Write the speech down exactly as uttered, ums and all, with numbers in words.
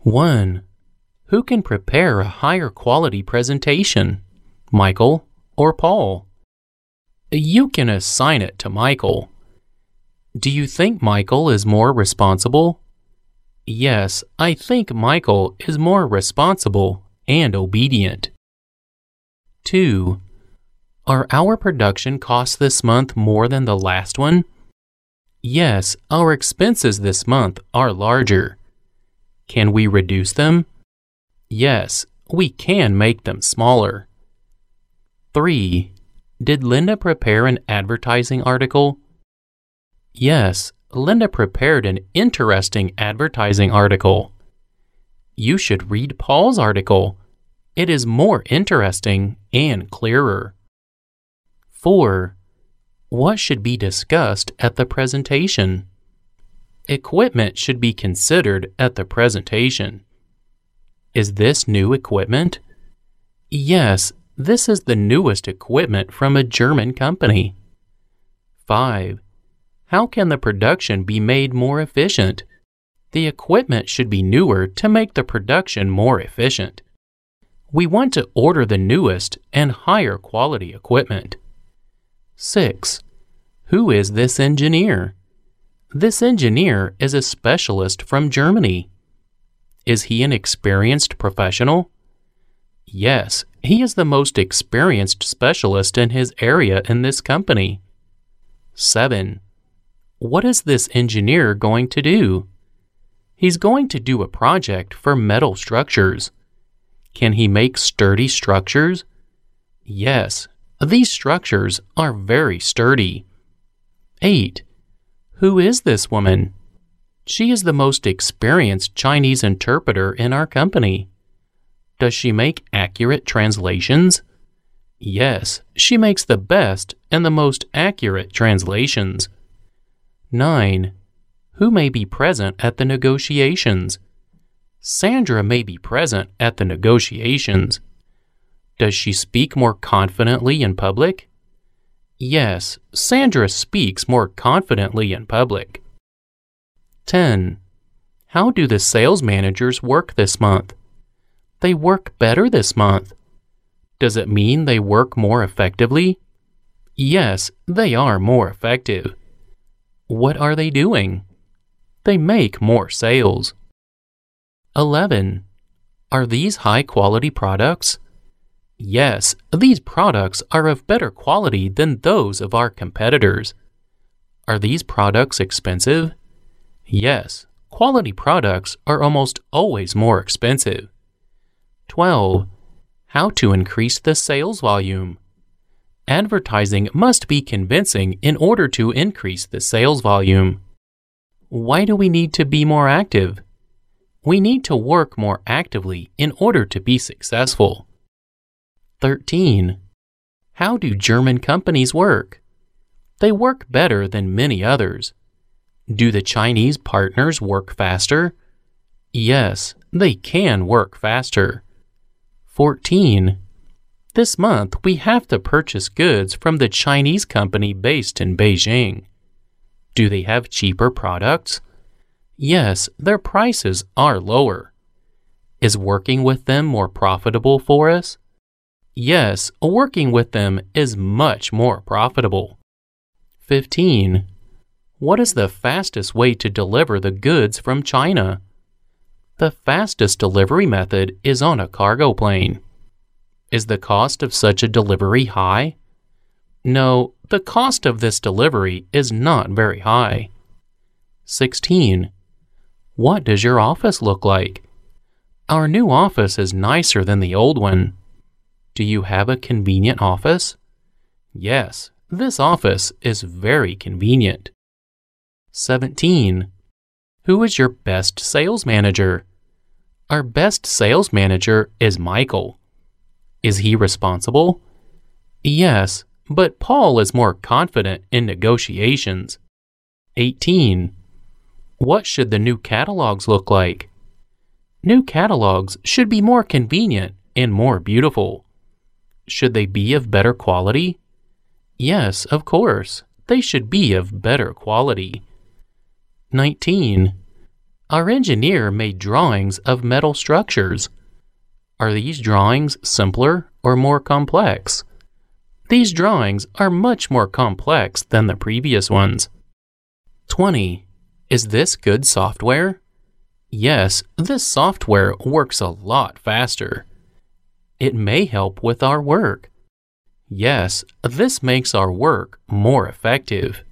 one. Who can prepare a higher quality presentation, Michael or Paul? You can assign it to Michael. Do you think Michael is more responsible? Yes, I think Michael is more responsible and obedient. two. Are our production costs this month more than the last one? Yes, our expenses this month are larger. Can we reduce them? Yes, we can make them smaller. three. Did Linda prepare an advertising article? Yes, Linda prepared an interesting advertising article. You should read Paul's article. It is more interesting and clearer. four. What should be discussed at the presentation? Equipment should be considered at the presentation. Is this new equipment? Yes, this is the newest equipment from a German company. five. How can the production be made more efficient? The equipment should be newer to make the production more efficient. We want to order the newest and higher quality equipment. six. Who is this engineer? This engineer is a specialist from Germany. Is he an experienced professional? Yes, he is the most experienced specialist in his area in this company. seven. What is this engineer going to do? He's going to do a project for metal structures. Can he make sturdy structures? Yes, these structures are very sturdy. eight. Who is this woman? She is the most experienced Chinese interpreter in our company. Does she make accurate translations? Yes, she makes the best and the most accurate translations. nine. Who may be present at the negotiations? Sandra may be present at the negotiations. Does she speak more confidently in public? Yes, Sandra speaks more confidently in public. ten. How do the sales managers work this month? They work better this month. Does it mean they work more effectively? Yes, they are more effective. What are they doing? They make more sales. eleven. Are these high-quality products? Yes, these products are of better quality than those of our competitors. Are these products expensive? Yes, quality products are almost always more expensive. twelve. How to increase the sales volume? Advertising must be convincing in order to increase the sales volume. Why do we need to be more active? We need to work more actively in order to be successful. thirteen. How do German companies work? They work better than many others. Do the Chinese partners work faster? Yes, they can work faster. fourteen. This month we have to purchase goods from the Chinese company based in Beijing. Do they have cheaper products? Yes, their prices are lower. Is working with them more profitable for us? Yes, working with them is much more profitable. fifteen. What is the fastest way to deliver the goods from China? The fastest delivery method is on a cargo plane. Is the cost of such a delivery high? No, the cost of this delivery is not very high. sixteen. What does your office look like? Our new office is nicer than the old one. Do you have a convenient office? Yes, this office is very convenient. seventeen. Who is your best sales manager? Our best sales manager is Michael. Is he responsible? Yes, but Paul is more confident in negotiations. eighteen. What should the new catalogs look like? New catalogs should be more convenient and more beautiful. Should they be of better quality? Yes, of course, they should be of better quality. nineteen. Our engineer made drawings of metal structures. Are these drawings simpler or more complex? These drawings are much more complex than the previous ones. twenty. Is this good software? Yes, this software works a lot faster. It may help with our work. Yes, this makes our work more effective.